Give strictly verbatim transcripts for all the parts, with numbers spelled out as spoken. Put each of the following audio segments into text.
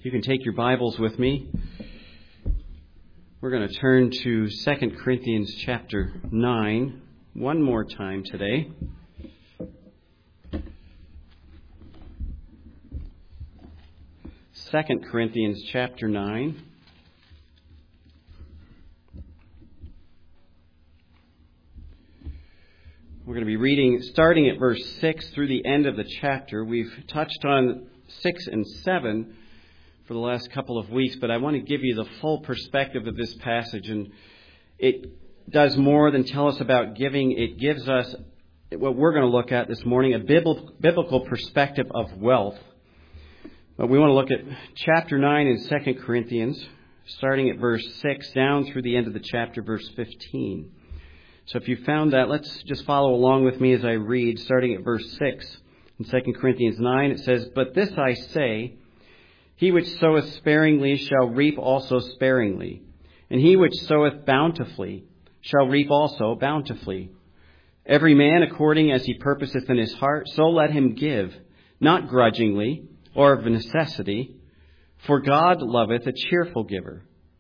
You can take your Bibles with me. We're going to turn to Second Corinthians chapter nine one more time today. Second Corinthians chapter nine. We're going to be reading starting at verse six through the end of the chapter. We've touched on six and seven for the last couple of weeks, but I want to give you the full perspective of this passage. And it does more than tell us about giving. It gives us what we're going to look at this morning, a biblical perspective of wealth. But we want to look at chapter nine in Second Corinthians, starting at verse six down through the end of the chapter, verse fifteen. So if you found that, let's just follow along with me as I read, starting at verse six. In Second Corinthians nine, it says, "But this I say, he which soweth sparingly shall reap also sparingly, and he which soweth bountifully shall reap also bountifully. Every man according as he purposeth in his heart, so let him give, not grudgingly or of necessity, for God loveth a cheerful giver.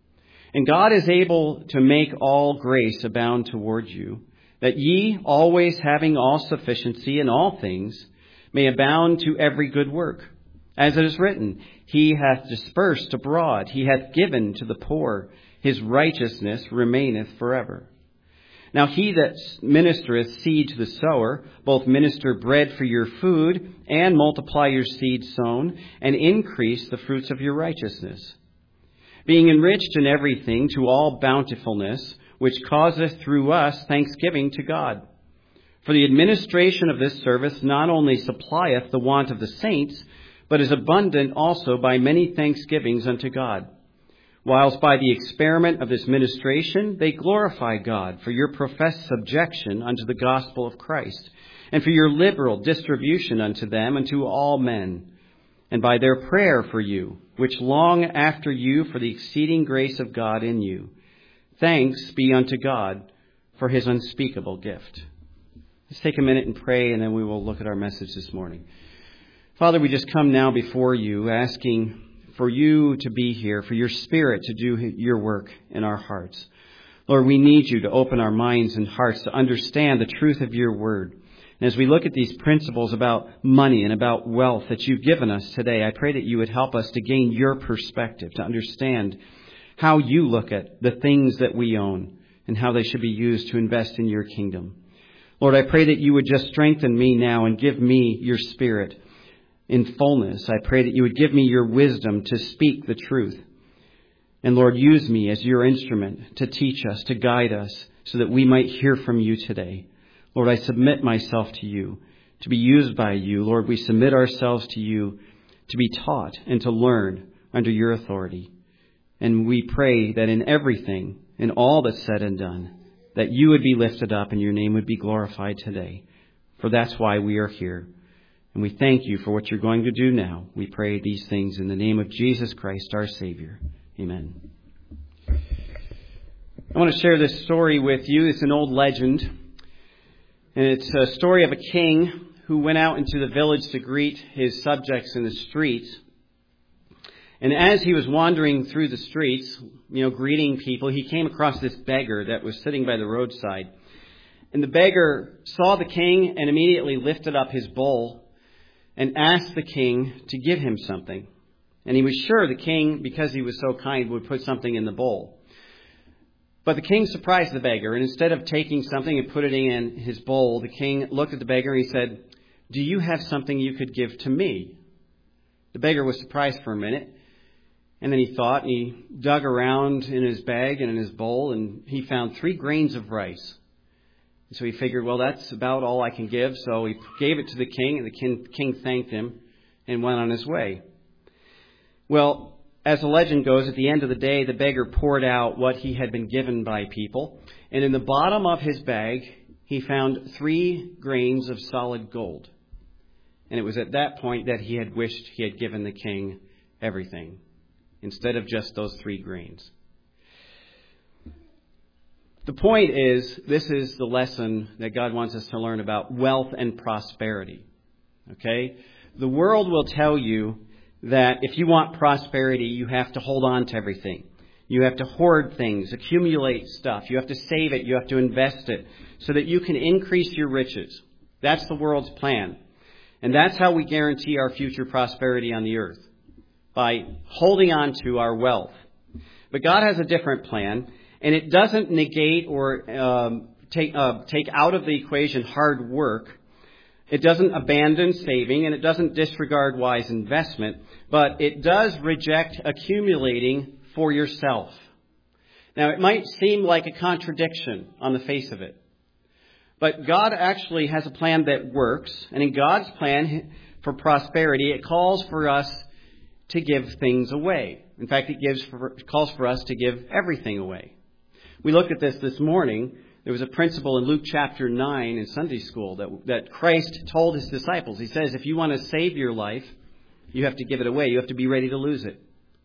And God is able to make all grace abound toward you, that ye, always having all sufficiency in all things, may abound to every good work. As it is written, He hath dispersed abroad, He hath given to the poor, His righteousness remaineth forever. Now he that ministereth seed to the sower, both minister bread for your food, and multiply your seed sown, and increase the fruits of your righteousness, being enriched in everything to all bountifulness, which causeth through us thanksgiving to God. For the administration of this service not only supplieth the want of the saints, but is abundant also by many thanksgivings unto God. Whilst by the experiment of this ministration they glorify God for your professed subjection unto the gospel of Christ, and for your liberal distribution unto them and to all men, and by their prayer for you, which long after you for the exceeding grace of God in you. Thanks be unto God for His unspeakable gift." Let's take a minute and pray, and then we will look at our message this morning. Father, we just come now before you, asking for you to be here, for your Spirit to do your work in our hearts. Lord, we need you to open our minds and hearts to understand the truth of your word. And as we look at these principles about money and about wealth that you've given us today, I pray that you would help us to gain your perspective, to understand how you look at the things that we own and how they should be used to invest in your kingdom. Lord, I pray that you would just strengthen me now and give me your Spirit in fullness. I pray that you would give me your wisdom to speak the truth. And Lord, use me as your instrument to teach us, to guide us, so that we might hear from you today. Lord, I submit myself to you, to be used by you. Lord, we submit ourselves to you to be taught and to learn under your authority. And we pray that in everything, in all that's said and done, that you would be lifted up and your name would be glorified today. For that's why we are here. And we thank you for what you're going to do now. We pray these things in the name of Jesus Christ, our Savior. Amen. I want to share this story with you. It's an old legend. And it's a story of a king who went out into the village to greet his subjects in the streets. And as he was wandering through the streets, you know, greeting people, he came across this beggar that was sitting by the roadside. And the beggar saw the king and immediately lifted up his bowl and asked the king to give him something. And he was sure the king, because he was so kind, would put something in the bowl. But the king surprised the beggar, and instead of taking something and putting it in his bowl, the king looked at the beggar and he said, "Do you have something you could give to me?" The beggar was surprised for a minute, and then he thought, and he dug around in his bag and in his bowl, and he found three grains of rice. So he figured, well, that's about all I can give. So he gave it to the king, and the king, king thanked him and went on his way. Well, as the legend goes, at the end of the day, the beggar poured out what he had been given by people. And in the bottom of his bag, he found three grains of solid gold. And it was at that point that he had wished he had given the king everything, instead of just those three grains. The point is, this is the lesson that God wants us to learn about wealth and prosperity. Okay? The world will tell you that if you want prosperity, you have to hold on to everything. You have to hoard things, accumulate stuff. You have to save it. You have to invest it so that you can increase your riches. That's the world's plan. And that's how we guarantee our future prosperity on the earth, by holding on to our wealth. But God has a different plan, and it doesn't negate or um, take uh, take out of the equation hard work. It doesn't abandon saving, and it doesn't disregard wise investment, but it does reject accumulating for yourself. Now, it might seem like a contradiction on the face of it, but God actually has a plan that works, and in God's plan for prosperity, it calls for us to give things away. In fact, it gives for, it calls for us to give everything away. We looked at this this morning. There was a principle in Luke chapter nine in Sunday school that, that Christ told his disciples. He says, if you want to save your life, you have to give it away. You have to be ready to lose it.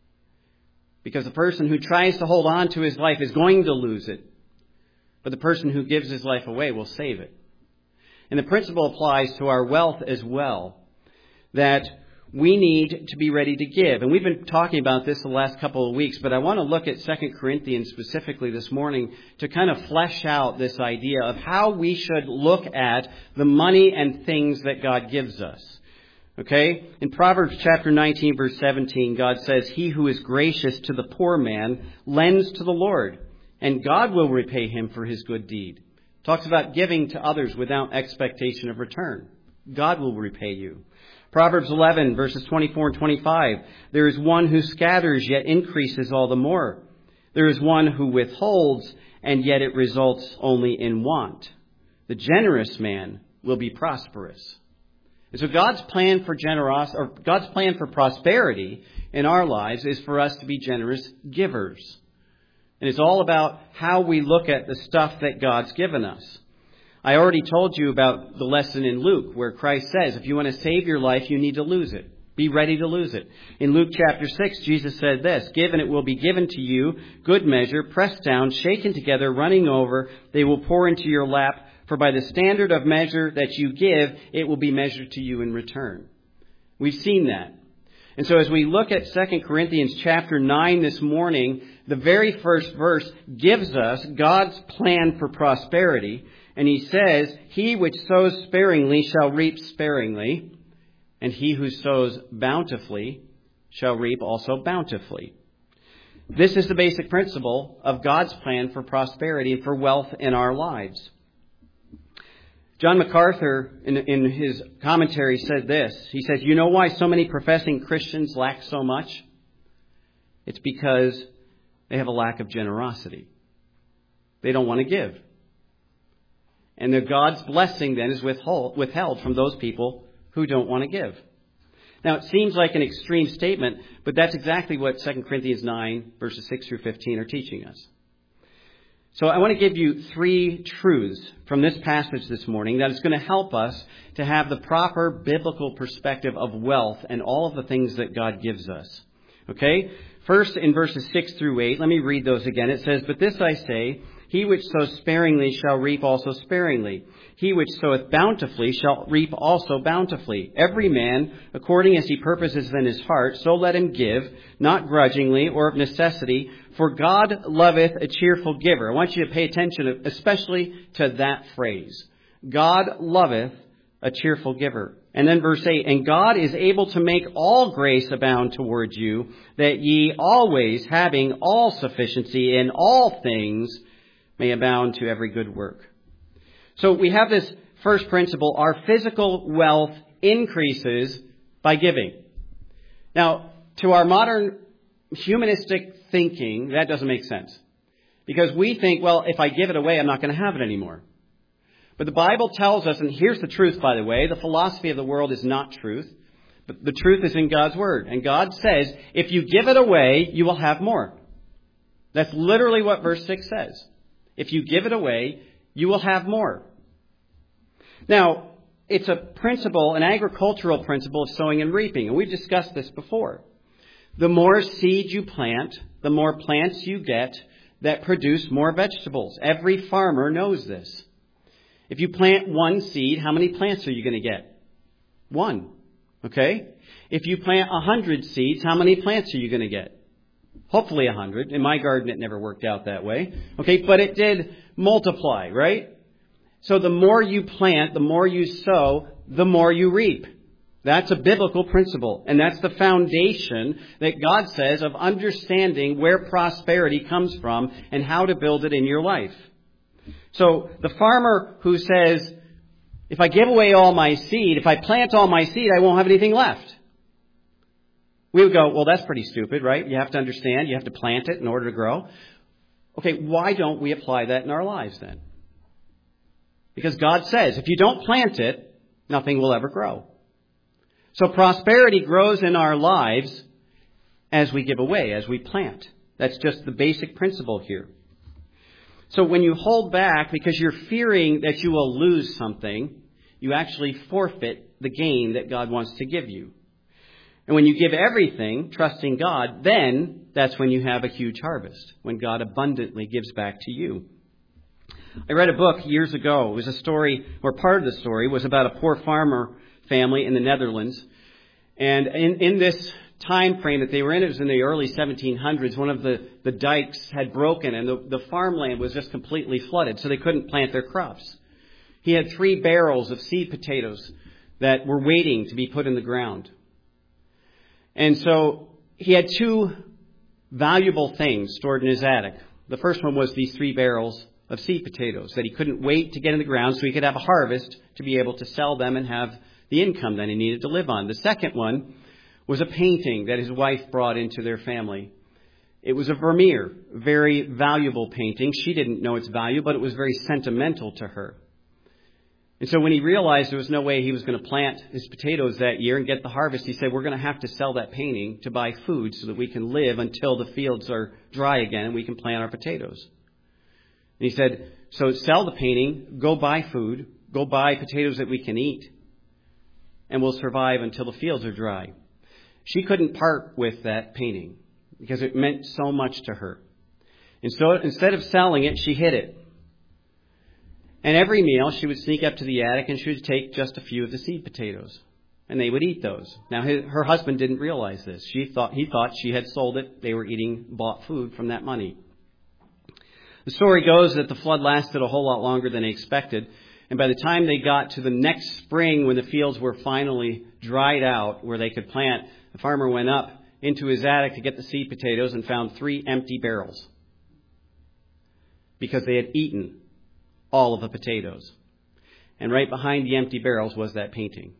Because the person who tries to hold on to his life is going to lose it. But the person who gives his life away will save it. And the principle applies to our wealth as well, that we need to be ready to give. And we've been talking about this the last couple of weeks, but I want to look at Second Corinthians specifically this morning to kind of flesh out this idea of how we should look at the money and things that God gives us. Okay? In Proverbs chapter nineteen, verse seventeen, God says, he who is gracious to the poor man lends to the Lord, and God will repay him for his good deed. Talks about giving to others without expectation of return. God will repay you. Proverbs eleven, verses twenty-four and twenty-five. There is one who scatters, yet increases all the more. There is one who withholds, and yet it results only in want. The generous man will be prosperous. And so God's plan for generosity, or God's plan for prosperity in our lives is for us to be generous givers. And it's all about how we look at the stuff that God's given us. I already told you about the lesson in Luke where Christ says, if you want to save your life, you need to lose it. Be ready to lose it. In Luke chapter six, Jesus said this, give and it will be given to you, good measure, pressed down, shaken together, running over, they will pour into your lap. For by the standard of measure that you give, it will be measured to you in return. We've seen that. And so as we look at Second Corinthians chapter nine this morning, the very first verse gives us God's plan for prosperity. And he says, he which sows sparingly shall reap sparingly, and he who sows bountifully shall reap also bountifully. This is the basic principle of God's plan for prosperity and for wealth in our lives. John MacArthur, in, in his commentary, said this. He says, you know why so many professing Christians lack so much? It's because they have a lack of generosity. They don't want to give. And the God's blessing then is withhold, withheld from those people who don't want to give. Now, it seems like an extreme statement, but that's exactly what Second Corinthians nine, verses six through fifteen are teaching us. So I want to give you three truths from this passage this morning that is going to help us to have the proper biblical perspective of wealth and all of the things that God gives us. Okay? First, in verses six through eight, let me read those again. It says, but this I say, he which sows sparingly shall reap also sparingly. He which soweth bountifully shall reap also bountifully. Every man, according as he purposes in his heart, so let him give, not grudgingly or of necessity, for God loveth a cheerful giver. I want you to pay attention especially to that phrase. God loveth a cheerful giver. And then verse eight, and God is able to make all grace abound toward you, that ye always, having all sufficiency in all things, may abound to every good work. So we have this first principle. Our physical wealth increases by giving. Now, to our modern humanistic thinking, that doesn't make sense. Because we think, well, if I give it away, I'm not going to have it anymore. But the Bible tells us, and here's the truth, by the way, the philosophy of the world is not truth. But the truth is in God's Word. And God says, if you give it away, you will have more. That's literally what verse six says. If you give it away, you will have more. Now, it's a principle, an agricultural principle of sowing and reaping. And we've discussed this before. The more seed you plant, the more plants you get that produce more vegetables. Every farmer knows this. If you plant one seed, how many plants are you going to get? One. Okay? If you plant a hundred seeds, how many plants are you going to get? Hopefully a hundred. In my garden, it never worked out that way. Okay, but it did multiply, right? So the more you plant, the more you sow, the more you reap. That's a biblical principle. And that's the foundation that God says of understanding where prosperity comes from and how to build it in your life. So the farmer who says, if I give away all my seed, if I plant all my seed, I won't have anything left. We would go, well, that's pretty stupid, right? You have to understand, you have to plant it in order to grow. Okay, why don't we apply that in our lives then? Because God says, if you don't plant it, nothing will ever grow. So prosperity grows in our lives as we give away, as we plant. That's just the basic principle here. So when you hold back because you're fearing that you will lose something, you actually forfeit the gain that God wants to give you. And when you give everything, trusting God, then that's when you have a huge harvest, when God abundantly gives back to you. I read a book years ago. It was a story, or part of the story was about a poor farmer family in the Netherlands. And in, in this time frame that they were in, it was in the early seventeen hundreds, one of the, the dikes had broken and the, the farmland was just completely flooded, so they couldn't plant their crops. He had three barrels of seed potatoes that were waiting to be put in the ground. And so he had two valuable things stored in his attic. The first one was these three barrels of seed potatoes that he couldn't wait to get in the ground so he could have a harvest to be able to sell them and have the income that he needed to live on. The second one was a painting that his wife brought into their family. It was a Vermeer, very valuable painting. She didn't know its value, but it was very sentimental to her. And so when he realized there was no way he was going to plant his potatoes that year and get the harvest, he said, we're going to have to sell that painting to buy food so that we can live until the fields are dry again and we can plant our potatoes. And he said, so sell the painting, go buy food, go buy potatoes that we can eat, and we'll survive until the fields are dry. She couldn't part with that painting because it meant so much to her. And so instead of selling it, she hid it. And every meal, she would sneak up to the attic and she would take just a few of the seed potatoes. And they would eat those. Now, his, her husband didn't realize this. She thought He thought she had sold it. They were eating bought food from that money. The story goes that the flood lasted a whole lot longer than they expected. And by the time they got to the next spring, when the fields were finally dried out where they could plant, the farmer went up into his attic to get the seed potatoes and found three empty barrels because they had eaten all of the potatoes. And right behind the empty barrels was that painting.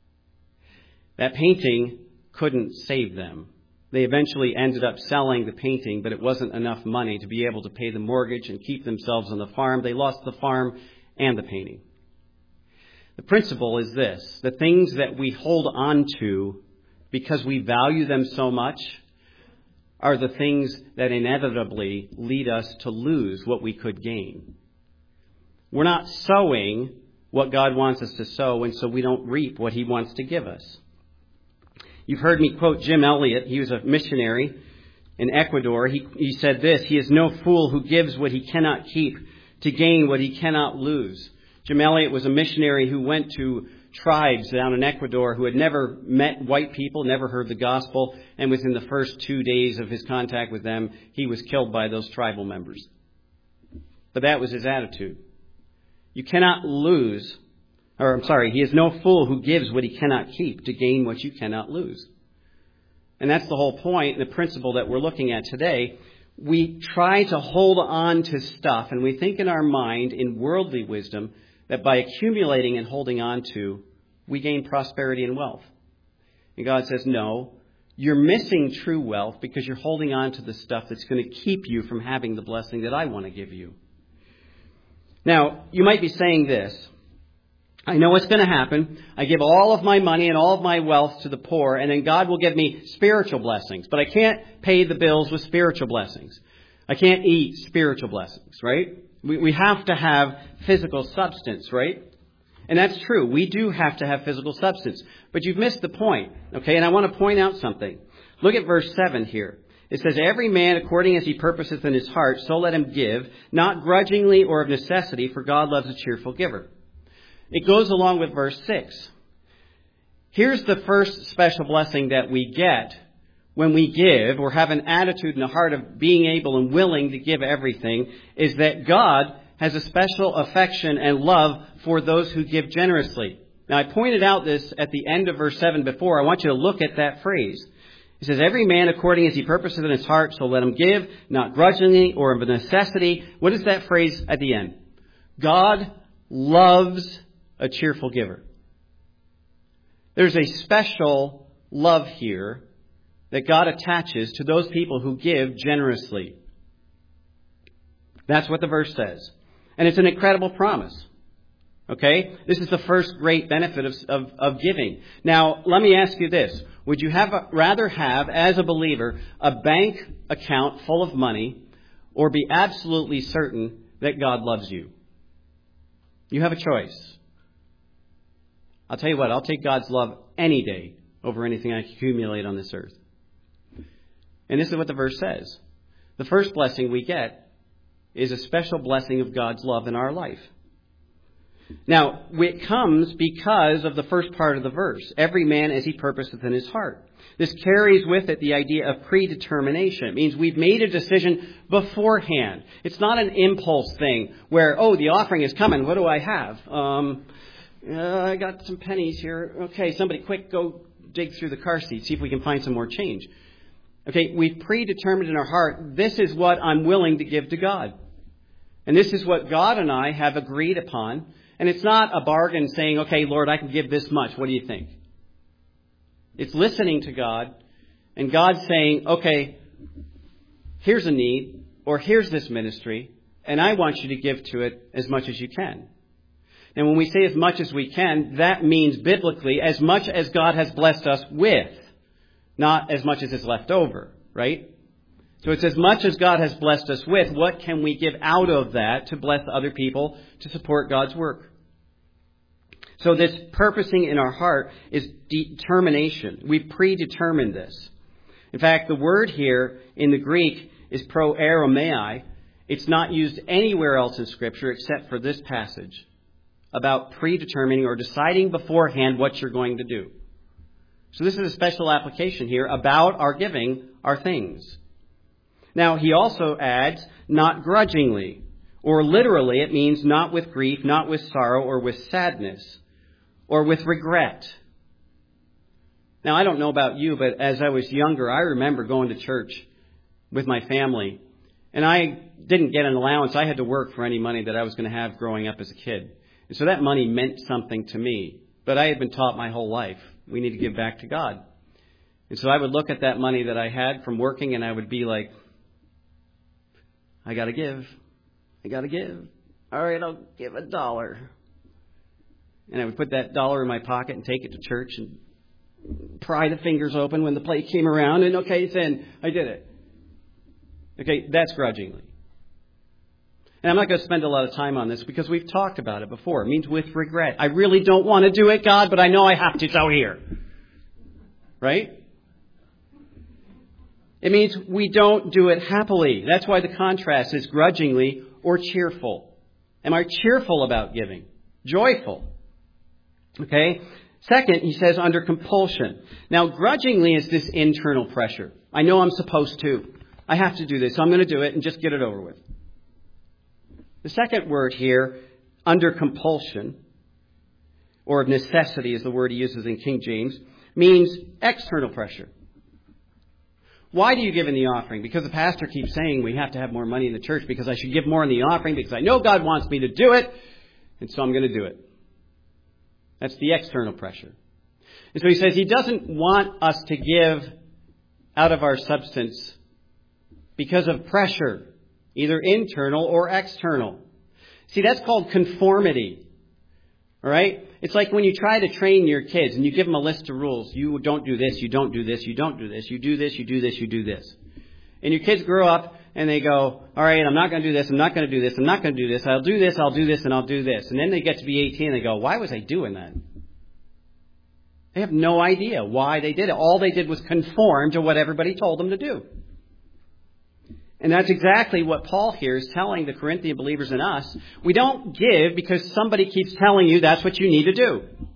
That painting couldn't save them. They eventually ended up selling the painting, but it wasn't enough money to be able to pay the mortgage and keep themselves on the farm. They lost the farm and the painting. The principle is this: the things that we hold on to because we value them so much are the things that inevitably lead us to lose what we could gain. We're not sowing what God wants us to sow, and so we don't reap what He wants to give us. You've heard me quote Jim Elliot. He was a missionary in Ecuador. He, he said this: he is no fool who gives what he cannot keep to gain what he cannot lose. Jim Elliot was a missionary who went to tribes down in Ecuador who had never met white people, never heard the gospel, and within the first two days of his contact with them, he was killed by those tribal members. But that was his attitude. You cannot lose, or I'm sorry, he is no fool who gives what he cannot keep to gain what you cannot lose. And that's the whole point, the principle that we're looking at today. We try to hold on to stuff, and we think in our mind, in worldly wisdom, that by accumulating and holding on to, we gain prosperity and wealth. And God says, no, you're missing true wealth because you're holding on to the stuff that's going to keep you from having the blessing that I want to give you. Now, you might be saying this: I know what's going to happen. I give all of my money and all of my wealth to the poor, and then God will give me spiritual blessings. But I can't pay the bills with spiritual blessings. I can't eat spiritual blessings, right? We, we have to have physical substance, right? And that's true. We do have to have physical substance. But you've missed the point, okay? And I want to point out something. Look at verse seven here. It says, every man according as he purposeth in his heart, so let him give, not grudgingly or of necessity, for God loves a cheerful giver. It goes along with verse six. Here's the first special blessing that we get when we give or have an attitude in the heart of being able and willing to give everything, is that God has a special affection and love for those who give generously. Now, I pointed out this at the end of verse seven before. I want you to look at that phrase. It says, every man according as he purposes in his heart, so let him give, not grudgingly or of necessity. What is that phrase at the end? God loves a cheerful giver. There's a special love here that God attaches to those people who give generously. That's what the verse says. And it's an incredible promise. Okay? This is the first great benefit of, of, of giving. Now, let me ask you this. Would you have rather have, as a believer, a bank account full of money, or be absolutely certain that God loves you? You have a choice. I'll tell you what, I'll take God's love any day over anything I can accumulate on this earth. And this is what the verse says. The first blessing we get is a special blessing of God's love in our life. Now, it comes because of the first part of the verse. Every man as he purposeth in his heart. This carries with it the idea of predetermination. It means we've made a decision beforehand. It's not an impulse thing where, oh, the offering is coming. What do I have? Um, uh, I got some pennies here. Okay, somebody quick, go dig through the car seat. See if we can find some more change. Okay, we've predetermined in our heart, this is what I'm willing to give to God. And this is what God and I have agreed upon. And it's not a bargain saying, okay, Lord, I can give this much. What do you think? It's listening to God and God saying, okay, here's a need, or here's this ministry, and I want you to give to it as much as you can. And when we say as much as we can, that means biblically as much as God has blessed us with, not as much as is left over, right? So it's as much as God has blessed us with, what can we give out of that to bless other people, to support God's work? So this purposing in our heart is determination. We predetermined this. In fact, the word here in the Greek is proeromai. It's not used anywhere else in Scripture except for this passage about predetermining or deciding beforehand what you're going to do. So this is a special application here about our giving our things. Now, he also adds, not grudgingly, or literally it means not with grief, not with sorrow, or with sadness, or with regret. Now, I don't know about you, but as I was younger, I remember going to church with my family, and I didn't get an allowance. I had to work for any money that I was going to have growing up as a kid. And so that money meant something to me. But I had been taught my whole life, we need to give back to God. And so I would look at that money that I had from working, and I would be like, I got to give. I got to give. All right, I'll give a dollar. And I would put that dollar in my pocket and take it to church and pry the fingers open when the plate came around. And okay, it's in. I did it. Okay, that's grudgingly. And I'm not going to spend a lot of time on this because we've talked about it before. It means with regret. I really don't want to do it, God, but I know I have to, so here. Right? It means we don't do it happily. That's why the contrast is grudgingly or cheerful. Am I cheerful about giving? Joyful. Okay? Second, he says under compulsion. Now, grudgingly is this internal pressure. I know I'm supposed to. I have to do this, so I'm going to do it and just get it over with. The second word here, under compulsion, or necessity is the word he uses in King James, means external pressure. Why do you give in the offering? Because the pastor keeps saying we have to have more money in the church because I should give more in the offering because I know God wants me to do it, and so I'm going to do it. That's the external pressure. And so he says he doesn't want us to give out of our substance because of pressure, either internal or external. See, that's called conformity. All right? It's like when you try to train your kids and you give them a list of rules. You don't do this, you don't do this, you don't do this, you do this, you do this, you do this. And your kids grow up and they go, all right, I'm not going to do this, I'm not going to do this, I'm not going to do this, I'll do this, I'll do this, and I'll do this. And then they get to be eighteen and they go, why was I doing that? They have no idea why they did it. All they did was conform to what everybody told them to do. And that's exactly what Paul here is telling the Corinthian believers and us. We don't give because somebody keeps telling you that's what you need to do.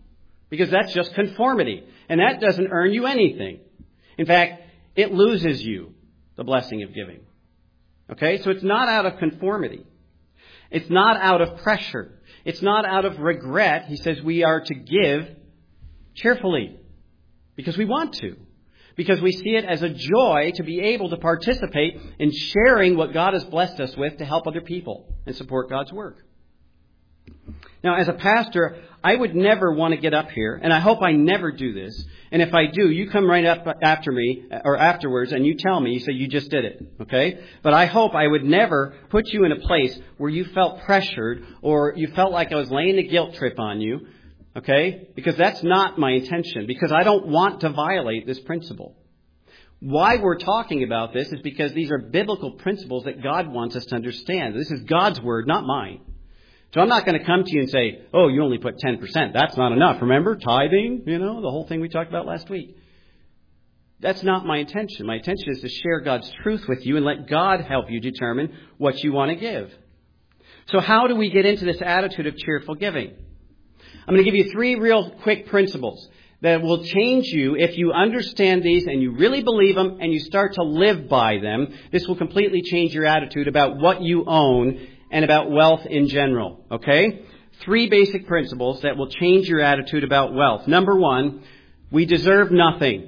Because that's just conformity. And that doesn't earn you anything. In fact, it loses you the blessing of giving. Okay? So it's not out of conformity. It's not out of pressure. It's not out of regret. He says we are to give cheerfully because we want to. Because we see it as a joy to be able to participate in sharing what God has blessed us with to help other people and support God's work. Now, as a pastor, I would never want to get up here, and I hope I never do this. And if I do, you come right up after me or afterwards and you tell me, you say you just did it, okay? But I hope I would never put you in a place where you felt pressured or you felt like I was laying a guilt trip on you, okay? Because that's not my intention, because I don't want to violate this principle. Why we're talking about this is because these are biblical principles that God wants us to understand. This is God's word, not mine. So I'm not going to come to you and say, oh, you only put ten percent. That's not enough. Remember, tithing, you know, the whole thing we talked about last week. That's not my intention. My intention is to share God's truth with you and let God help you determine what you want to give. So how do we get into this attitude of cheerful giving? I'm going to give you three real quick principles that will change you if you understand these and you really believe them and you start to live by them. This will completely change your attitude about what you own and about wealth in general. Okay? Three basic principles that will change your attitude about wealth. Number one, we deserve nothing.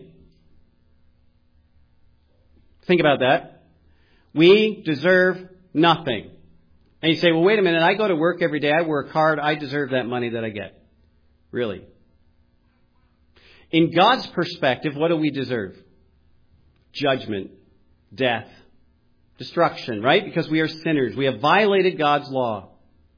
Think about that. We deserve nothing. And you say, well, wait a minute, I go to work every day, I work hard, I deserve that money that I get. Really? In God's perspective, what do we deserve? Judgment, death, destruction, right? Because we are sinners. We have violated God's law.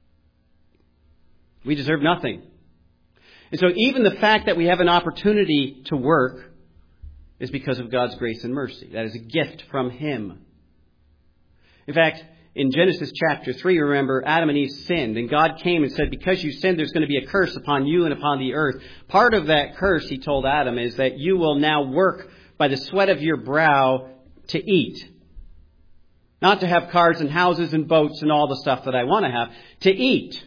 We deserve nothing. And so even the fact that we have an opportunity to work is because of God's grace and mercy. That is a gift from Him. In fact, in Genesis chapter three, remember, Adam and Eve sinned. And God came and said, because you sinned, there's going to be a curse upon you and upon the earth. Part of that curse, He told Adam, is that you will now work by the sweat of your brow to eat. Not to have cars and houses and boats and all the stuff that I want to have. To eat.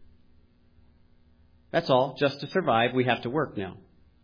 That's all. Just to survive, we have to work now.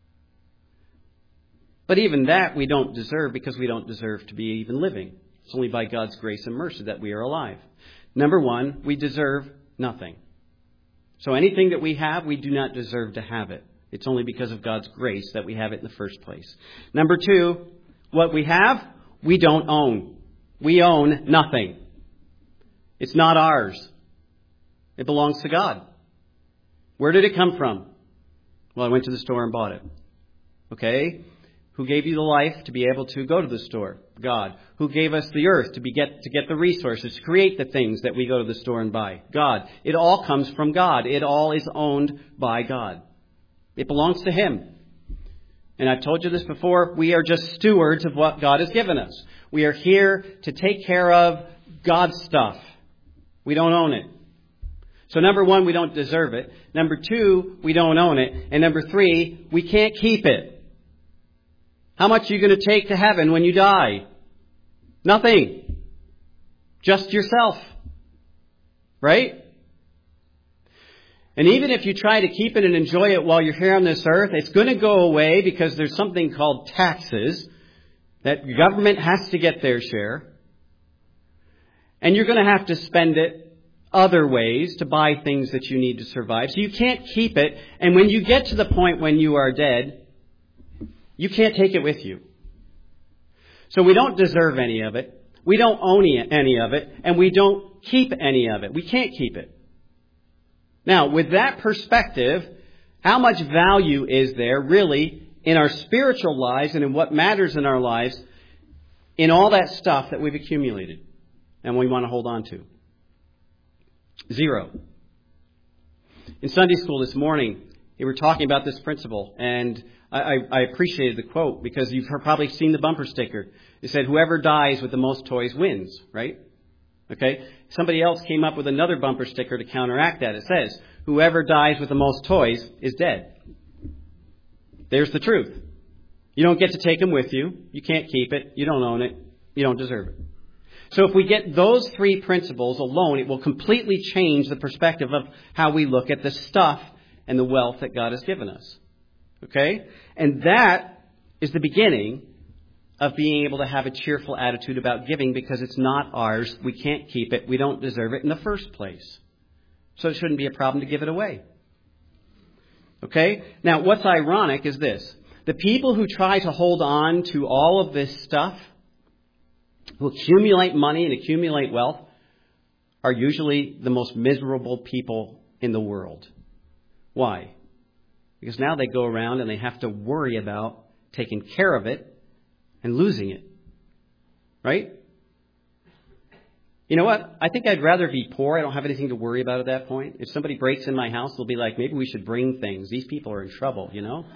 But even that we don't deserve because we don't deserve to be even living. It's only by God's grace and mercy that we are alive. Number one, we deserve nothing. So anything that we have, we do not deserve to have it. It's only because of God's grace that we have it in the first place. Number two, what we have, we don't own. We own nothing. It's not ours. It belongs to God. Where did it come from? Well, I went to the store and bought it. Okay? Who gave you the life to be able to go to the store? God. Who gave us the earth to be get to get the resources, to create the things that we go to the store and buy? God. It all comes from God. It all is owned by God. It belongs to Him. And I've told you this before, we are just stewards of what God has given us. We are here to take care of God's stuff. We don't own it. So number one, we don't deserve it. Number two, we don't own it. And number three, we can't keep it. How much are you going to take to heaven when you die? Nothing. Just yourself. Right? And even if you try to keep it and enjoy it while you're here on this earth, it's going to go away because there's something called taxes that the government has to get their share. And you're going to have to spend it other ways to buy things that you need to survive. So you can't keep it. And when you get to the point when you are dead, you can't take it with you. So we don't deserve any of it. We don't own any of it. And we don't keep any of it. We can't keep it. Now, with that perspective, how much value is there really in our spiritual lives and in what matters in our lives in all that stuff that we've accumulated and we want to hold on to? Zero. In Sunday school this morning, we were talking about this principle, and I, I appreciated the quote because you've probably seen the bumper sticker. It said, whoever dies with the most toys wins, right? Okay? Somebody else came up with another bumper sticker to counteract that. It says, whoever dies with the most toys is dead. There's the truth. You don't get to take them with you. You can't keep it. You don't own it. You don't deserve it. So if we get those three principles alone, it will completely change the perspective of how we look at the stuff and the wealth that God has given us. Okay? And that is the beginning of being able to have a cheerful attitude about giving, because it's not ours. We can't keep it. We don't deserve it in the first place. So it shouldn't be a problem to give it away. Okay? Now, what's ironic is this. The people who try to hold on to all of this stuff, who accumulate money and accumulate wealth, are usually the most miserable people in the world. Why? Because now they go around and they have to worry about taking care of it and losing it. Right? You know what? I think I'd rather be poor. I don't have anything to worry about at that point. If somebody breaks in my house, they'll be like, maybe we should bring things. These people are in trouble, you know?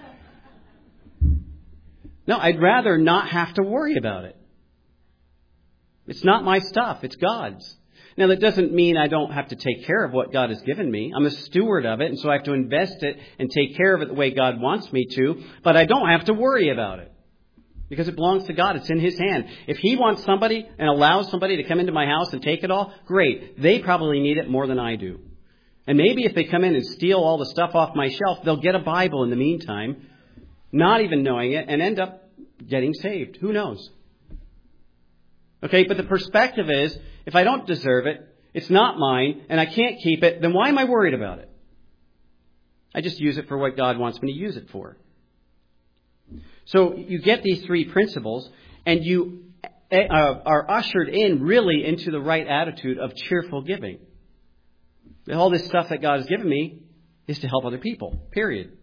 No, I'd rather not have to worry about it. It's not my stuff. It's God's. Now, that doesn't mean I don't have to take care of what God has given me. I'm a steward of it, and so I have to invest it and take care of it the way God wants me to. But I don't have to worry about it, because it belongs to God. It's in His hand. If He wants somebody and allows somebody to come into my house and take it all, great. They probably need it more than I do. And maybe if they come in and steal all the stuff off my shelf, they'll get a Bible in the meantime, not even knowing it, and end up getting saved. Who knows? Okay, but the perspective is, if I don't deserve it, it's not mine, and I can't keep it, then why am I worried about it? I just use it for what God wants me to use it for. So you get these three principles, and you uh, are ushered in really into the right attitude of cheerful giving. All this stuff that God has given me is to help other people, period.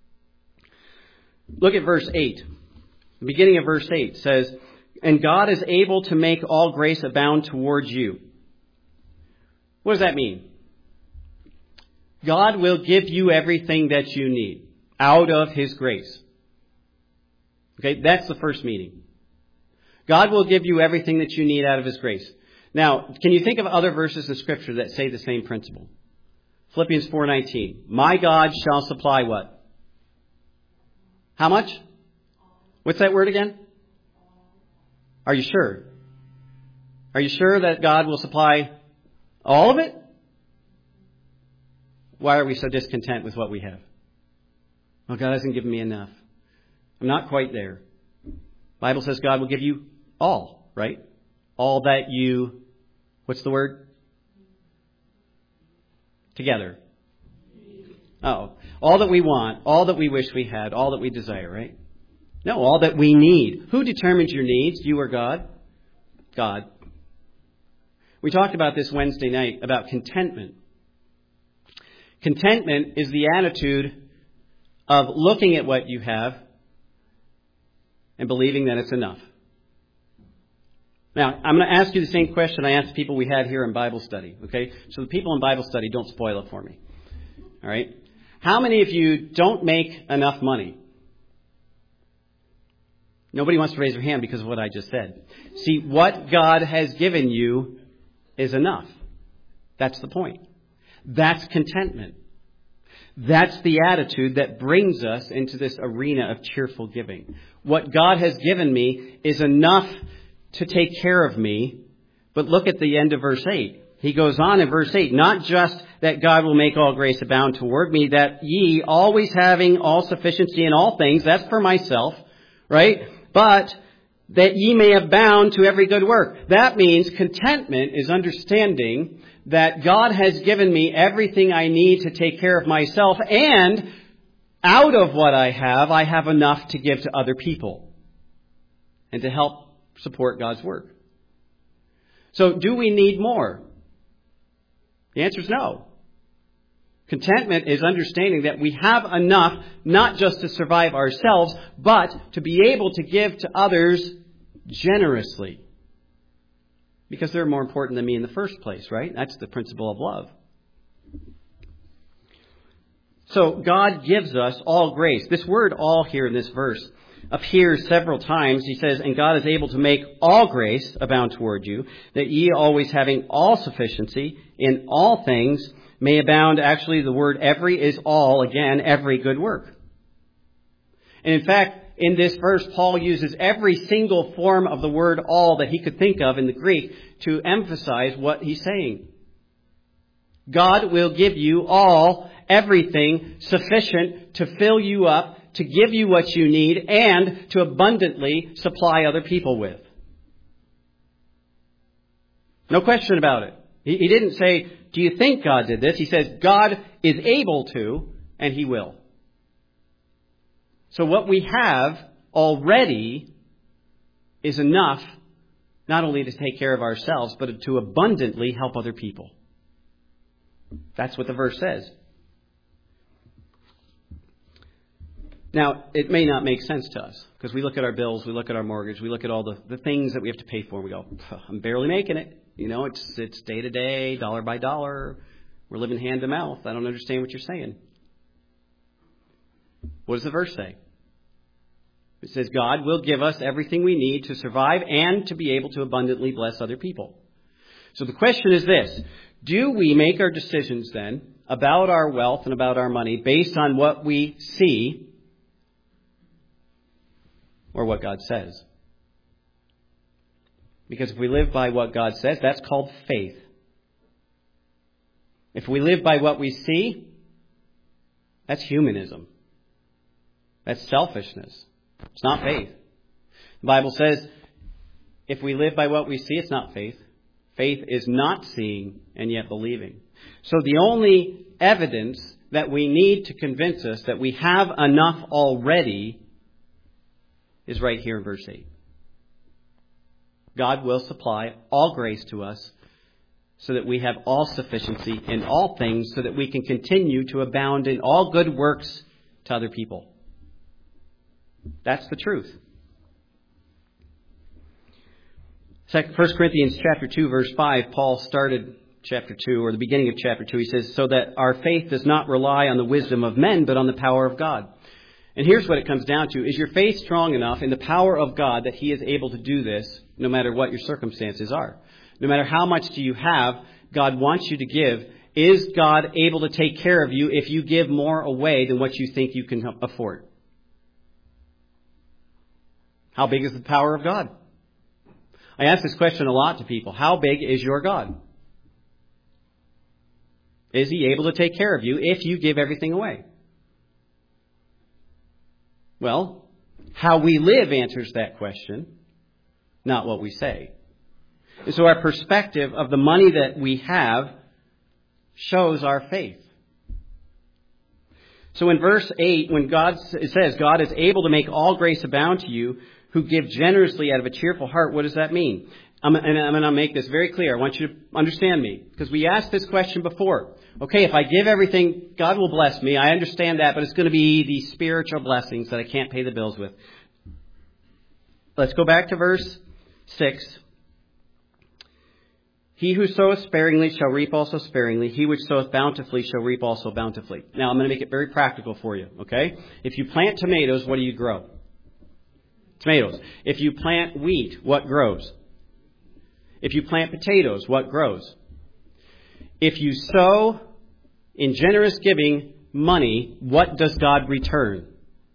Look at verse eight. The beginning of verse eight says, and God is able to make all grace abound towards you. What does that mean? God will give you everything that you need out of His grace. Okay, that's the first meaning. God will give you everything that you need out of His grace. Now, can you think of other verses of Scripture that say the same principle? Philippians four nineteen. My God shall supply what? How much? What's that word again? Are you sure? Are you sure that God will supply all of it? Why are we so discontent with what we have? Well, God hasn't given me enough. I'm not quite there. The Bible says God will give you all, right? All that you, what's the word? Together. Oh, all that we want, all that we wish we had, all that we desire, right? No, all that we need. Who determines your needs? You or God? God. We talked about this Wednesday night, about contentment. Contentment is the attitude of looking at what you have and believing that it's enough. Now, I'm going to ask you the same question I asked the people we had here in Bible study. Okay? So the people in Bible study, don't spoil it for me. All right? How many of you don't make enough money? Nobody wants to raise their hand because of what I just said. See, what God has given you is enough. That's the point. That's contentment. That's the attitude that brings us into this arena of cheerful giving. What God has given me is enough to take care of me. But look at the end of verse eight. He goes on in verse eight, not just that God will make all grace abound toward me, that ye always having all sufficiency in all things, that's for myself, right? But that ye may abound to every good work. That means contentment is understanding that God has given me everything I need to take care of myself, and out of what I have, I have enough to give to other people and to help support God's work. So do we need more? The answer is no. Contentment is understanding that we have enough not just to survive ourselves, but to be able to give to others generously. Because they're more important than me in the first place, right? That's the principle of love. So God gives us all grace. This word all here in this verse appears several times. He says, and God is able to make all grace abound toward you, that ye always having all sufficiency in all things may abound. Actually, the word every is all, again, every good work. And in fact, in this verse, Paul uses every single form of the word all that he could think of in the Greek to emphasize what he's saying. God will give you all, everything sufficient to fill you up, to give you what you need and to abundantly supply other people with. No question about it. He, he didn't say, do you think God did this? He says, God is able to, and He will. So what we have already is enough not only to take care of ourselves, but to abundantly help other people. That's what the verse says. Now, it may not make sense to us because we look at our bills, we look at our mortgage, we look at all the, the things that we have to pay for, and we go, I'm barely making it. You know, it's it's day to day, dollar by dollar. We're living hand to mouth. I don't understand what you're saying. What does the verse say? It says God will give us everything we need to survive and to be able to abundantly bless other people. So the question is this: do we make our decisions then about our wealth and about our money based on what we see or what God says? Because if we live by what God says, that's called faith. If we live by what we see, that's humanism. That's selfishness. It's not faith. The Bible says if we live by what we see, it's not faith. Faith is not seeing and yet believing. So the only evidence that we need to convince us that we have enough already is right here in verse eight. God will supply all grace to us so that we have all sufficiency in all things so that we can continue to abound in all good works to other people. That's the truth. First Corinthians chapter two, verse five, Paul started chapter two, or the beginning of chapter two. He says, so that our faith does not rely on the wisdom of men, but on the power of God. And here's what it comes down to. Is your faith strong enough in the power of God that He is able to do this no matter what your circumstances are? No matter how much do you have, God wants you to give. Is God able to take care of you if you give more away than what you think you can afford? How big is the power of God? I ask this question a lot to people. How big is your God? Is He able to take care of you if you give everything away? Well, how we live answers that question, not what we say. And so our perspective of the money that we have shows our faith. So in verse eight, when God it says, God is able to make all grace abound to you, who give generously out of a cheerful heart, what does that mean? I'm, and I'm going to make this very clear. I want you to understand me, because we asked this question before. Okay, if I give everything, God will bless me. I understand that, but it's going to be the spiritual blessings that I can't pay the bills with. Let's go back to verse six. He who soweth sparingly shall reap also sparingly. He which soweth bountifully shall reap also bountifully. Now, I'm going to make it very practical for you, okay? If you plant tomatoes, what do you grow? Tomatoes. If you plant wheat, what grows? If you plant potatoes, what grows? If you sow in generous giving money, what does God return?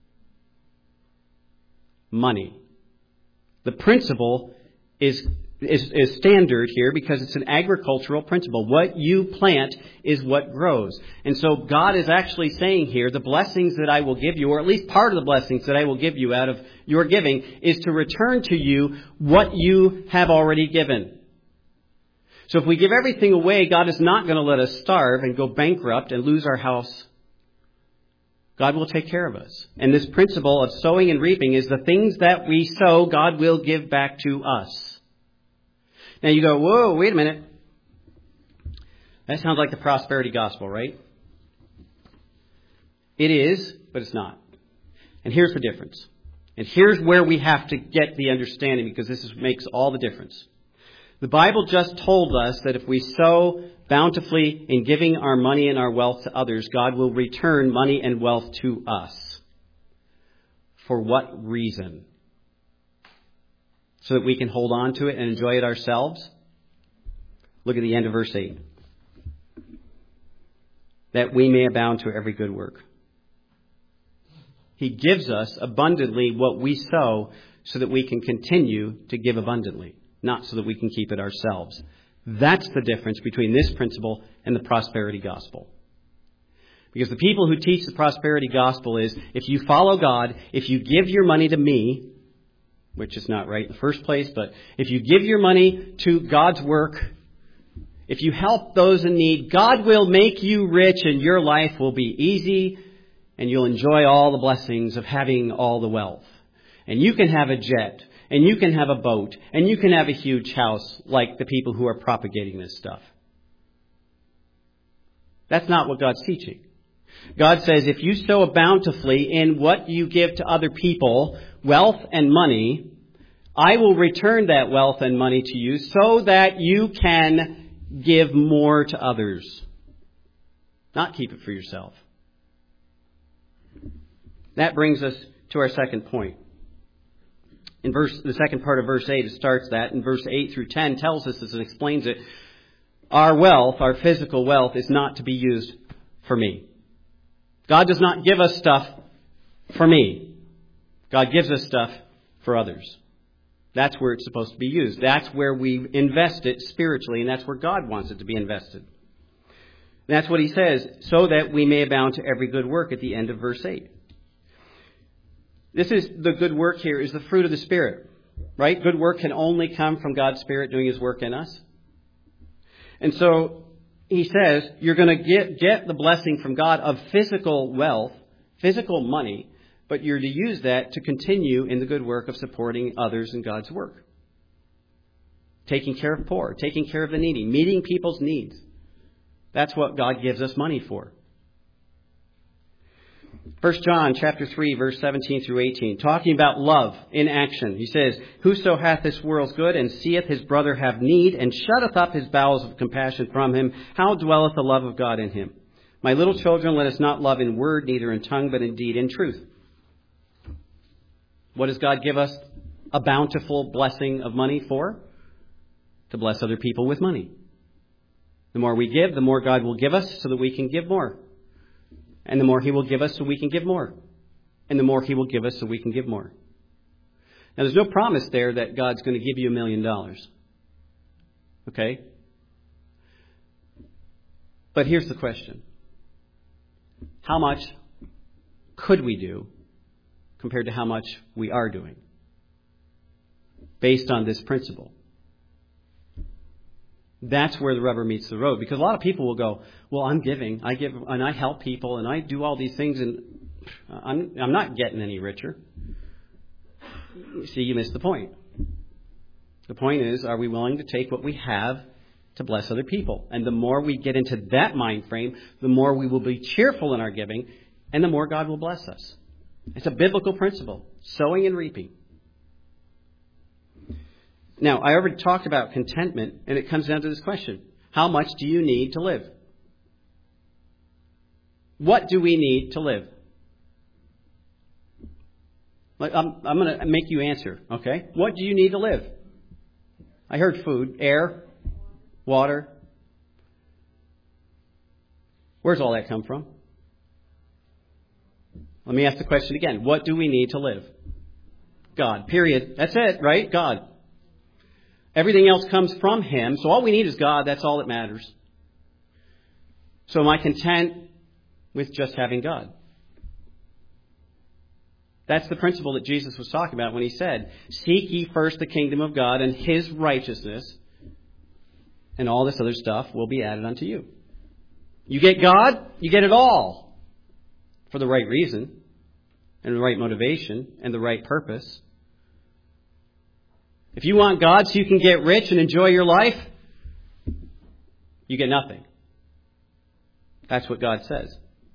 Money. The principle is, is, is standard here because it's an agricultural principle. What you plant is what grows. And so God is actually saying here, the blessings that I will give you, or at least part of the blessings that I will give you out of your giving, is to return to you what you have already given. So if we give everything away, God is not going to let us starve and go bankrupt and lose our house. God will take care of us. And this principle of sowing and reaping is the things that we sow, God will give back to us. Now you go, whoa, wait a minute. That sounds like the prosperity gospel, right? It is, but it's not. And here's the difference. And here's where we have to get the understanding, because this is, makes all the difference. The Bible just told us that if we sow bountifully in giving our money and our wealth to others, God will return money and wealth to us. For what reason? So that we can hold on to it and enjoy it ourselves? Look at the end of verse eight. That we may abound to every good work. He gives us abundantly what we sow so that we can continue to give abundantly. Not so that we can keep it ourselves. That's the difference between this principle and the prosperity gospel. Because the people who teach the prosperity gospel is, if you follow God, if you give your money to me, which is not right in the first place, but if you give your money to God's work, if you help those in need, God will make you rich and your life will be easy and you'll enjoy all the blessings of having all the wealth. And you can have a jet, and you can have a boat, and you can have a huge house like the people who are propagating this stuff. That's not what God's teaching. God says if you sow bountifully in what you give to other people, wealth and money, I will return that wealth and money to you so that you can give more to others. Not keep it for yourself. That brings us to our second point. In verse, the second part of verse eight, it starts that. In verse eight through ten tells us this and explains it. Our wealth, our physical wealth, is not to be used for me. God does not give us stuff for me. God gives us stuff for others. That's where it's supposed to be used. That's where we invest it spiritually, and that's where God wants it to be invested. And that's what he says, so that we may abound to every good work at the end of verse eight. This is the good work here is the fruit of the Spirit, right? Good work can only come from God's Spirit doing his work in us. And so he says you're going to get, get the blessing from God of physical wealth, physical money, but you're to use that to continue in the good work of supporting others in God's work. Taking care of poor, taking care of the needy, meeting people's needs. That's what God gives us money for. First John chapter three, verse seventeen through eighteen, talking about love in action. He says, whoso hath this world's good and seeth his brother have need and shutteth up his bowels of compassion from him, how dwelleth the love of God in him? My little children, let us not love in word, neither in tongue, but in deed, in truth. What does God give us a bountiful blessing of money for? To bless other people with money. The more we give, the more God will give us so that we can give more. And the more he will give us so we can give more. And the more he will give us so we can give more. Now, there's no promise there that God's going to give you a million dollars. Okay? But here's the question. How much could we do compared to how much we are doing? Based on this principle. That's where the rubber meets the road. Because a lot of people will go, well, I'm giving, I give, and I help people, and I do all these things, and I'm, I'm not getting any richer. See, you missed the point. The point is, are we willing to take what we have to bless other people? And the more we get into that mind frame, the more we will be cheerful in our giving, and the more God will bless us. It's a biblical principle, sowing and reaping. Now, I already talked about contentment, and it comes down to this question. How much do you need to live? What do we need to live? I'm, I'm going to make you answer, okay? What do you need to live? I heard food, air, water. Where's all that come from? Let me ask the question again. What do we need to live? God, period. That's it, right? God. Everything else comes from him. So all we need is God. That's all that matters. So am I content with just having God? That's the principle that Jesus was talking about when he said, seek ye first the kingdom of God and his righteousness, and all this other stuff will be added unto you. You get God, you get it all. For the right reason, and the right motivation, and the right purpose. If you want God so you can get rich and enjoy your life, you get nothing. That's what God says.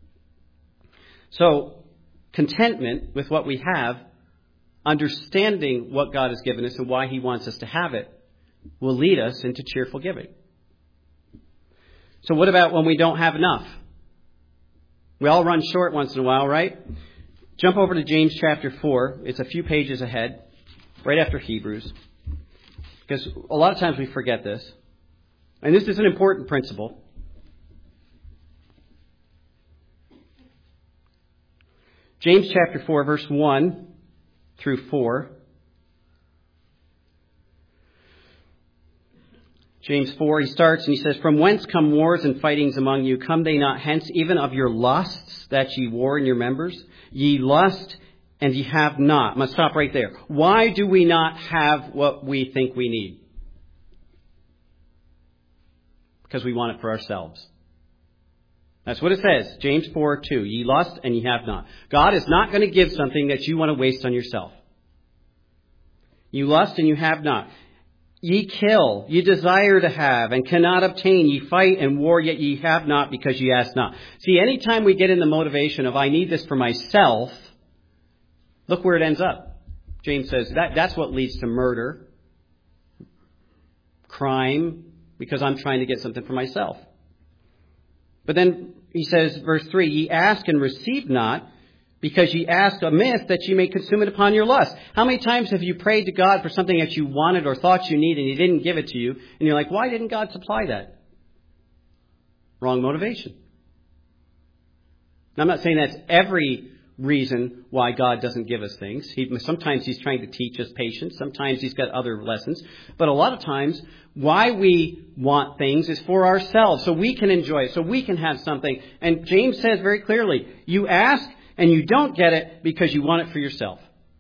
So, contentment with what we have, understanding what God has given us and why he wants us to have it, will lead us into cheerful giving. So what about when we don't have enough? We all run short once in a while, right? Jump over to James chapter four. It's a few pages ahead. Right after Hebrews. Because a lot of times we forget this. And this is an important principle. James chapter four, verse one through four. James four, he starts and he says, "From whence come wars and fightings among you? Come they not hence even of your lusts that ye war in your members? Ye lust and ye have not." I'm going to stop right there. Why do we not have what we think we need? Because we want it for ourselves. That's what it says. James four two. Ye lust and ye have not. God is not going to give something that you want to waste on yourself. You lust and you have not. Ye kill, ye desire to have, and cannot obtain. Ye fight and war, yet ye have not, because ye ask not. See, anytime we get in the motivation of, I need this for myself, look where it ends up. James says that that's what leads to murder, crime, because I'm trying to get something for myself. But then he says, verse three, ye ask and receive not, because ye ask amiss, that ye may consume it upon your lust. How many times have you prayed to God for something that you wanted or thought you needed and He didn't give it to you? And you're like, why didn't God supply that? Wrong motivation. Now, I'm not saying that's every reason why God doesn't give us things. He, sometimes He's trying to teach us patience. Sometimes He's got other lessons. But a lot of times, why we want things is for ourselves, so we can enjoy it, so we can have something. And James says very clearly, you ask and you don't get it because you want it for yourself.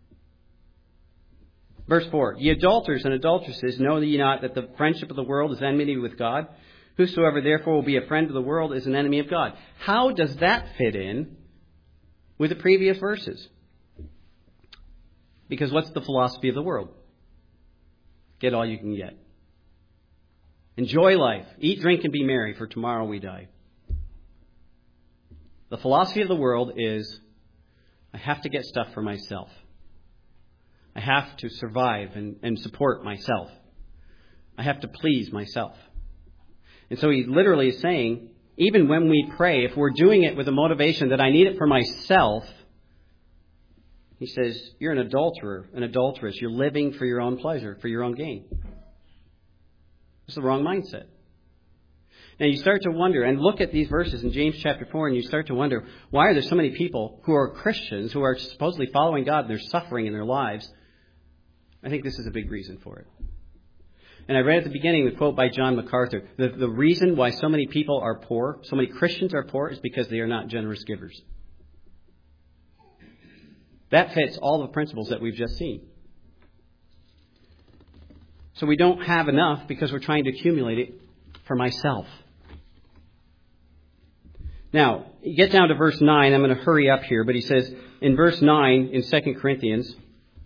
Verse four, ye adulterers and adulteresses, know ye not that the friendship of the world is enmity with God? Whosoever therefore will be a friend of the world is an enemy of God. How does that fit in with the previous verses? Because what's the philosophy of the world? Get all you can get. Enjoy life. Eat, drink, and be merry, for tomorrow we die. The philosophy of the world is, I have to get stuff for myself. I have to survive and, and support myself. I have to please myself. And so he literally is saying, even when we pray, if we're doing it with a motivation that I need it for myself, he says, you're an adulterer, an adulteress. You're living for your own pleasure, for your own gain. It's the wrong mindset. Now you start to wonder, and look at these verses in James chapter four, and you start to wonder, why are there so many people who are Christians, who are supposedly following God, and they're suffering in their lives? I think this is a big reason for it. And I read at the beginning the quote by John MacArthur. The, the reason why so many people are poor, so many Christians are poor, is because they are not generous givers. That fits all the principles that we've just seen. So we don't have enough because we're trying to accumulate it for myself. Now, you get down to verse nine. I'm going to hurry up here. But he says in verse nine in Second Corinthians,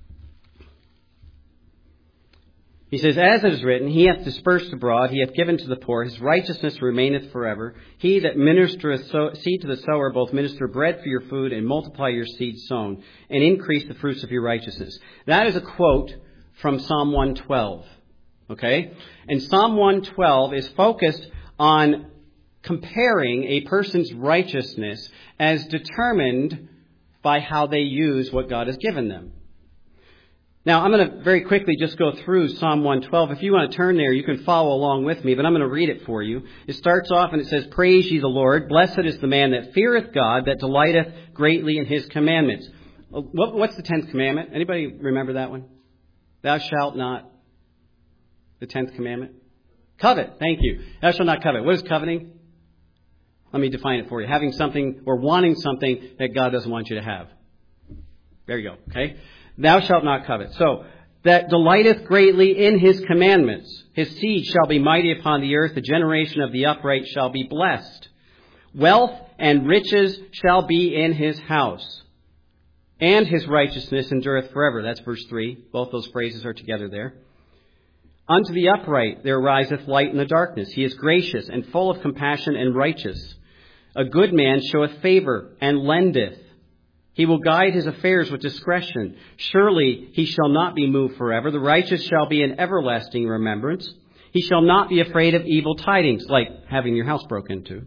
he says, as it is written, He hath dispersed abroad, He hath given to the poor, His righteousness remaineth forever. He that ministereth so- seed to the sower, both minister bread for your food, and multiply your seed sown, and increase the fruits of your righteousness. That is a quote from Psalm one twelve. Okay? And Psalm one twelve is focused on comparing a person's righteousness as determined by how they use what God has given them. Now, I'm going to very quickly just go through Psalm one twelve. If you want to turn there, you can follow along with me, but I'm going to read it for you. It starts off and it says, Praise ye the Lord. Blessed is the man that feareth God, that delighteth greatly in His commandments. What, what's the tenth commandment? Anybody remember that one? Thou shalt not. The tenth commandment? Covet. Thank you. Thou shalt not covet. What is coveting? Let me define it for you. Having something or wanting something that God doesn't want you to have. There you go. Okay? Thou shalt not covet. So, that delighteth greatly in His commandments. His seed shall be mighty upon the earth. The generation of the upright shall be blessed. Wealth and riches shall be in His house. And His righteousness endureth forever. That's verse three. Both those phrases are together there. Unto the upright there riseth light in the darkness. He is gracious and full of compassion and righteous. A good man showeth favor and lendeth. He will guide his affairs with discretion. Surely he shall not be moved forever. The righteous shall be in everlasting remembrance. He shall not be afraid of evil tidings, like having your house broken into.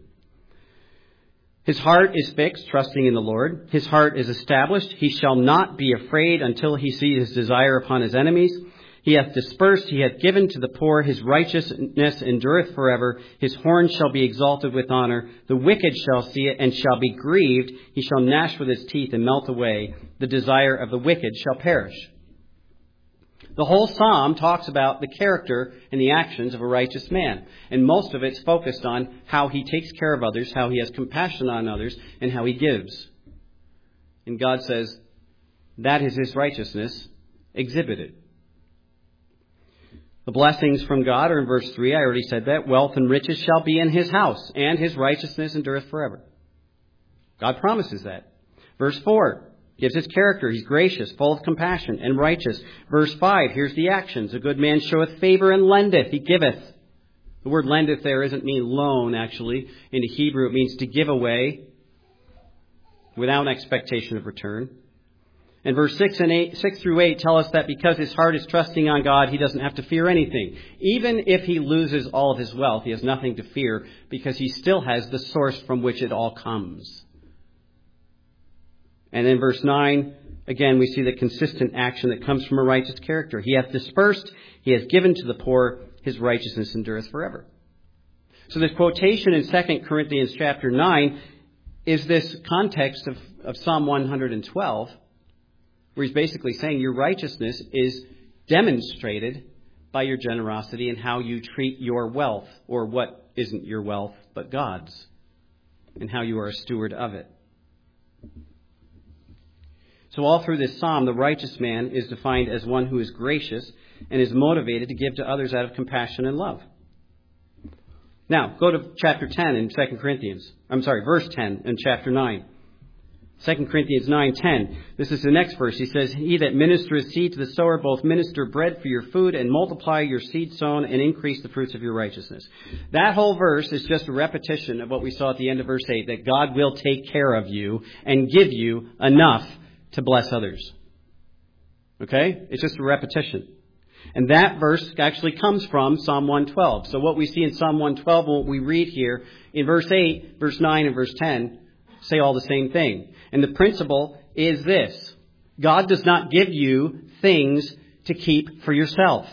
His heart is fixed, trusting in the Lord. His heart is established. He shall not be afraid until he see his desire upon his enemies. He hath dispersed, he hath given to the poor. His righteousness endureth forever. His horn shall be exalted with honor. The wicked shall see it and shall be grieved. He shall gnash with his teeth and melt away. The desire of the wicked shall perish. The whole psalm talks about the character and the actions of a righteous man. And most of it's focused on how he takes care of others, how he has compassion on others, and how he gives. And God says that is his righteousness exhibited. The blessings from God are in verse three. I already said that. Wealth and riches shall be in his house, and his righteousness endureth forever. God promises that. Verse four gives his character. He's gracious, full of compassion, and righteous. Verse five, here's the actions. A good man showeth favor and lendeth. He giveth. The word lendeth there doesn't mean loan, actually. In the Hebrew, it means to give away without expectation of return. And verse six and eight, six through eight tell us that because his heart is trusting on God, he doesn't have to fear anything. Even if he loses all of his wealth, he has nothing to fear because he still has the source from which it all comes. And in verse nine, again, we see the consistent action that comes from a righteous character. He hath dispersed, he has given to the poor, his righteousness endureth forever. So this quotation in Second Corinthians chapter nine is this context of, of Psalm one hundred twelve, where he's basically saying your righteousness is demonstrated by your generosity and how you treat your wealth, or what isn't your wealth but God's, and how you are a steward of it. So all through this psalm, the righteous man is defined as one who is gracious and is motivated to give to others out of compassion and love. Now, go to chapter ten in Second Corinthians. I'm sorry, verse ten in chapter nine. Second Corinthians nine ten. This is the next verse. He says, he that ministereth seed to the sower, both minister bread for your food, and multiply your seed sown, and increase the fruits of your righteousness. That whole verse is just a repetition of what we saw at the end of verse eight, that God will take care of you and give you enough to bless others. Okay? It's just a repetition. And that verse actually comes from Psalm one twelve. So what we see in Psalm one twelve, what we read here in verse eight, verse nine, and verse ten, say all the same thing. And the principle is this: God does not give you things to keep for yourself.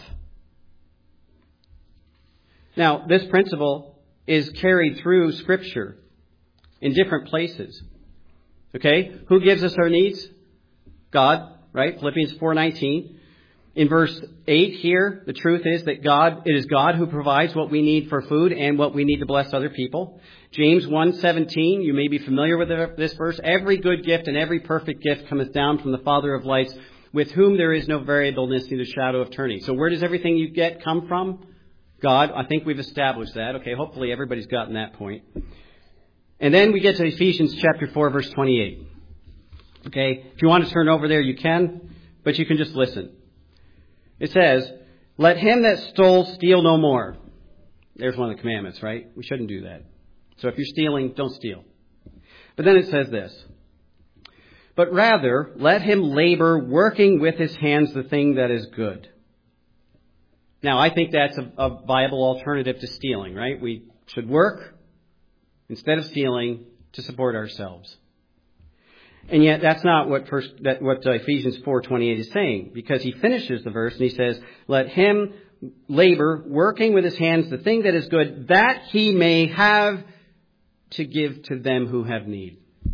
Now, this principle is carried through Scripture in different places. Okay? Who gives us our needs? God, right? Philippians four nineteen. In verse eight here, the truth is that God, it is God who provides what we need for food and what we need to bless other people. James one seventeen, you may be familiar with this verse. Every good gift and every perfect gift cometh down from the Father of lights, with whom there is no variableness, neither shadow of turning. So where does everything you get come from? God. I think we've established that. Okay, hopefully everybody's gotten that point. And then we get to Ephesians chapter four, verse twenty-eight. Okay, if you want to turn over there, you can, but you can just listen. It says, let him that stole steal no more. There's one of the commandments, right? We shouldn't do that. So if you're stealing, don't steal. But then it says this, but rather let him labor, working with his hands the thing that is good. Now, I think that's a, a viable alternative to stealing, right? We should work instead of stealing to support ourselves. And yet that's not what first, that what uh, Ephesians four twenty-eight is saying, because he finishes the verse and he says, let him labor, working with his hands the thing that is good, that he may have to give to them who have need.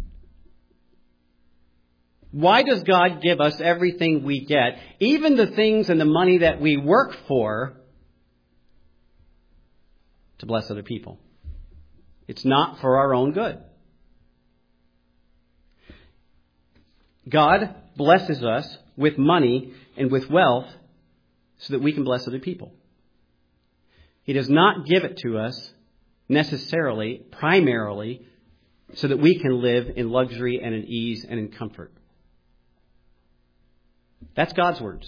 Why does God give us everything we get, even the things and the money that we work for, to bless other people? It's not for our own good. God blesses us with money and with wealth so that we can bless other people. He does not give it to us necessarily, primarily, so that we can live in luxury and in ease and in comfort. That's God's words.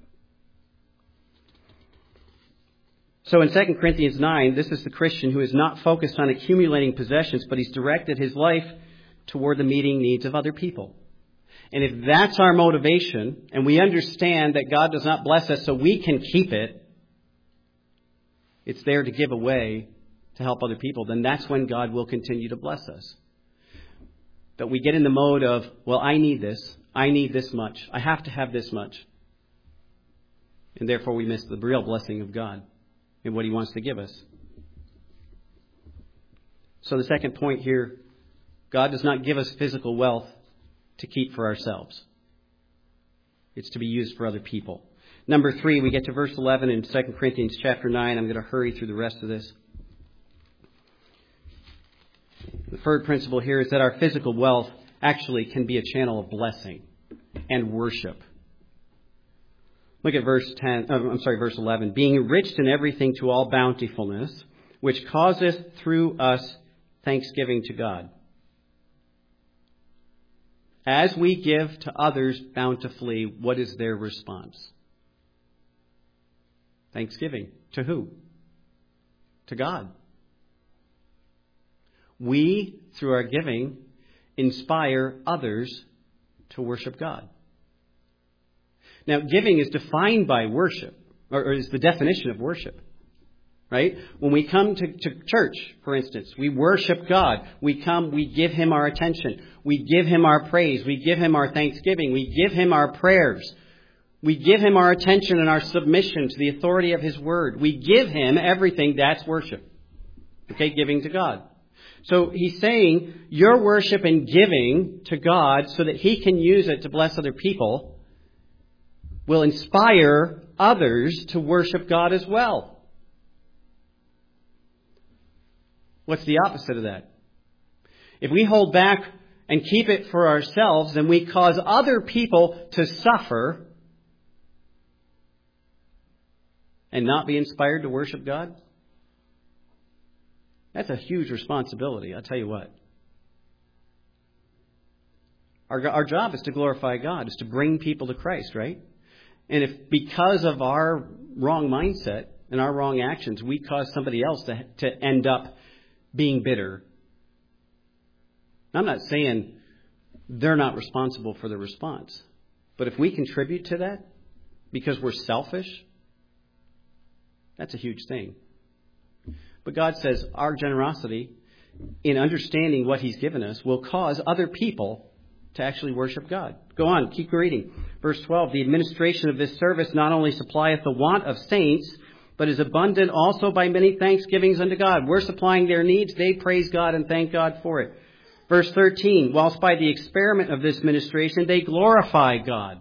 So in Second Corinthians nine, this is the Christian who is not focused on accumulating possessions, but he's directed his life toward the meeting needs of other people. And if that's our motivation, and we understand that God does not bless us so we can keep it, it's there to give away to help other people, then that's when God will continue to bless us. But we get in the mode of, well, I need this. I need this much. I have to have this much. And therefore we miss the real blessing of God in what he wants to give us. So the second point here, God does not give us physical wealth to keep for ourselves. It's to be used for other people. Number three, we get to verse eleven in Second Corinthians chapter nine. I'm going to hurry through the rest of this. The third principle here is that our physical wealth actually can be a channel of blessing and worship. Look at verse ten. Uh, I'm sorry, verse eleven. Being enriched in everything to all bountifulness, which causeth through us thanksgiving to God. As we give to others bountifully, what is their response? Thanksgiving. To who? To God. We, through our giving, inspire others to worship God. Now, giving is defined by worship, or is the definition of worship. Right? When we come to, to church, for instance, we worship God. We come, we give Him our attention. We give Him our praise. We give Him our thanksgiving. We give Him our prayers. We give Him our attention and our submission to the authority of His Word. We give Him everything. That's worship. Okay, giving to God. So He's saying your worship and giving to God so that He can use it to bless other people will inspire others to worship God as well. What's the opposite of that? If we hold back and keep it for ourselves, then we cause other people to suffer and not be inspired to worship God. That's a huge responsibility, I'll tell you what. Our, our job is to glorify God, is to bring people to Christ, right? And if because of our wrong mindset and our wrong actions, we cause somebody else to, to end up being bitter. I'm not saying they're not responsible for the response. But if we contribute to that because we're selfish, that's a huge thing. But God says our generosity in understanding what He's given us will cause other people to actually worship God. Go on, keep reading. Verse twelve, the administration of this service not only supplieth the want of saints, but is abundant also by many thanksgivings unto God. We're supplying their needs. They praise God and thank God for it. Verse thirteen, whilst by the experiment of this ministration, they glorify God.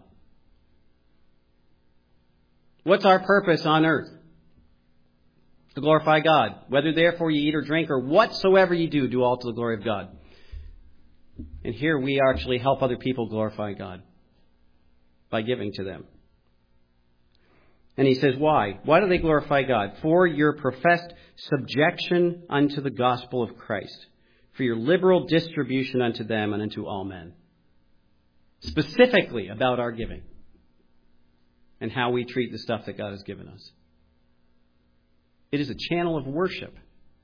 What's our purpose on earth? To glorify God. Whether therefore you eat or drink or whatsoever you do, do all to the glory of God. And here we actually help other people glorify God by giving to them. And he says, why? Why do they glorify God? For your professed subjection unto the gospel of Christ, for your liberal distribution unto them and unto all men. Specifically about our giving and how we treat the stuff that God has given us. It is a channel of worship.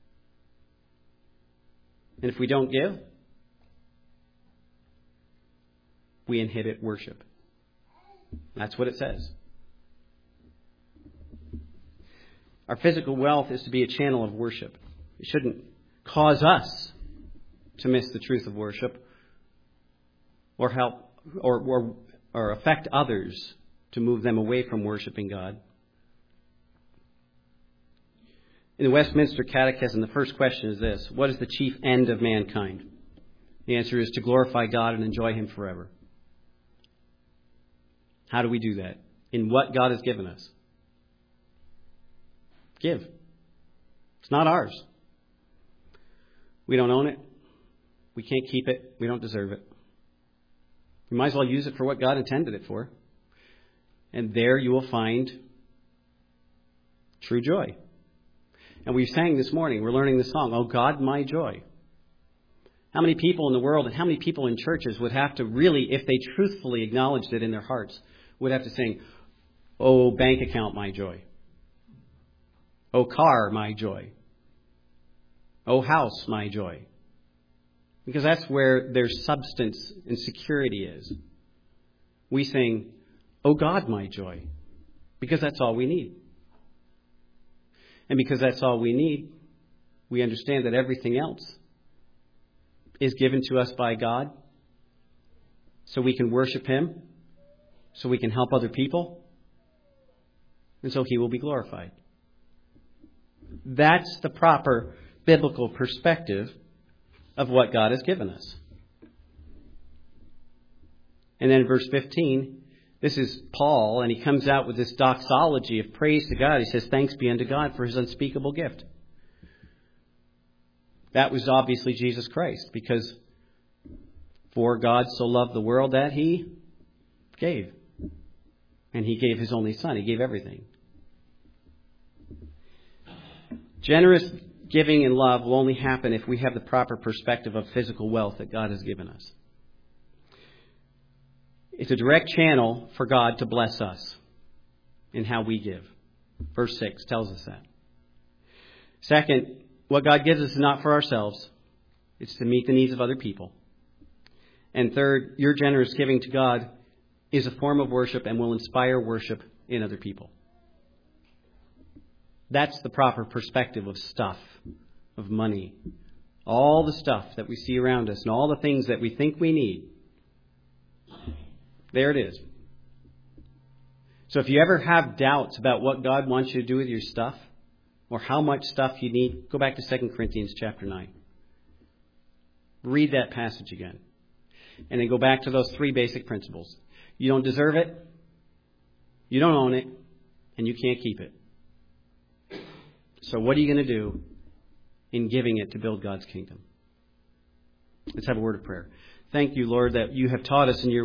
And if we don't give, we inhibit worship. That's what it says. Our physical wealth is to be a channel of worship. It shouldn't cause us to miss the truth of worship or help or, or, or affect others to move them away from worshiping God. In the Westminster Catechism, the first question is this: what is the chief end of mankind? The answer is to glorify God and enjoy Him forever. How do we do that? In what God has given us. Give. It's not ours. We don't own it. We can't keep it. We don't deserve it. We might as well use it for what God intended it for. And there you will find true joy. And we sang this morning, we're learning the song, Oh God, my joy. How many people in the world and how many people in churches would have to really, if they truthfully acknowledged it in their hearts, would have to sing, Oh bank account, my joy. Oh car, my joy. Oh house, my joy. Because that's where their substance and security is. We sing, Oh God, my joy. Because that's all we need. And because that's all we need, we understand that everything else is given to us by God so we can worship Him, so we can help other people, and so He will be glorified. That's the proper biblical perspective of what God has given us. And then in verse fifteen, This is Paul, and he comes out with this doxology of praise to God. He says, thanks be unto God for his unspeakable gift. That was obviously Jesus Christ, because for God so loved the world that he gave. And he gave his only Son. He gave everything. Generous giving and love will only happen if we have the proper perspective of physical wealth that God has given us. It's a direct channel for God to bless us in how we give. Verse six tells us that. Second, what God gives us is not for ourselves. It's to meet the needs of other people. And third, your generous giving to God is a form of worship and will inspire worship in other people. That's the proper perspective of stuff, of money. All the stuff that we see around us and all the things that we think we need. There it is. So if you ever have doubts about what God wants you to do with your stuff or how much stuff you need, go back to Second Corinthians chapter nine. Read that passage again. And then go back to those three basic principles. You don't deserve it, you don't own it, and you can't keep it. So what are you going to do in giving it to build God's kingdom? Let's have a word of prayer. Thank you, Lord, that you have taught us in your